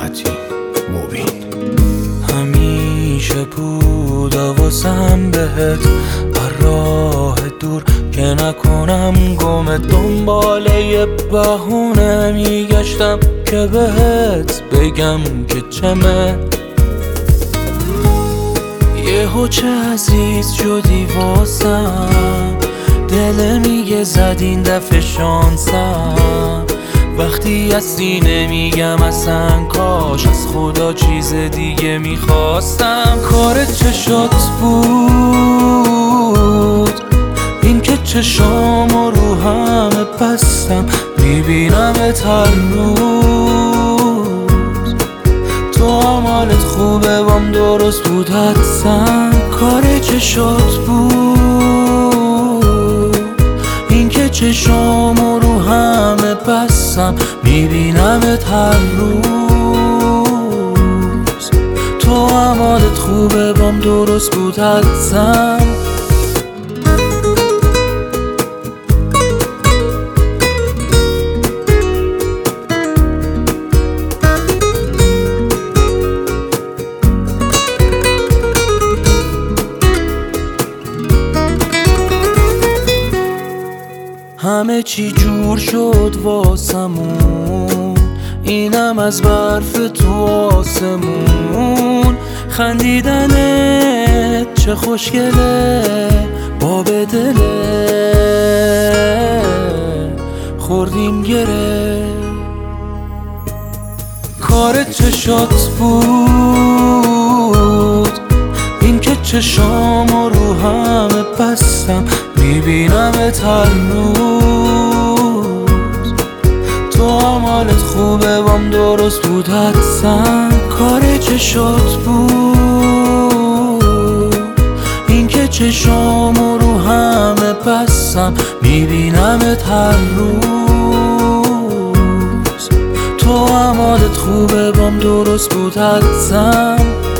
راحتی مبین. همیشه بود واسم بهت بر راه دور که نکنم گم، دنبال یه بهونه میگشتم که بهت بگم که چمه. یهو چه عزیز شدی واسم، دل میگه زد این دفعه شانسم. وقتی از سینه میگم اصلا کاش از خدا چیز دیگه میخواستم. کار چشات بود این که چشامو رو همه بستم، میبینمت هر روز. تو عمالت خوبه وام درست بود حدسم. کار چشات بود این که چشامو رو همه بستم، میبینمت هر روز. تو عمالت خوبه وام درست بود حدسم. همه چی جور شد واسمون، اینم از برف تو آسمون. خندیدنت چه خوشگله با به دله، خوردیم گره. کار چشات بود این که چشامو رو همه بستم، میبینمت هر روز. تو عمالت خوبه وام درست بود حدسم. کار چشات بود این که چشامو رو همه بستم، میبینمت هر روز. تو عمالت خوبه وام درست بود حدسم.